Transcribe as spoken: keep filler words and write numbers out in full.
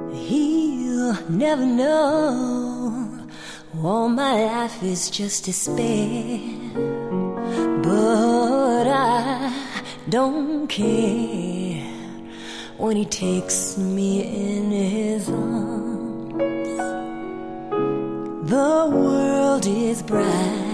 He'll never know all my life is just despair. But I don't care when he takes me in his arms. The world is bright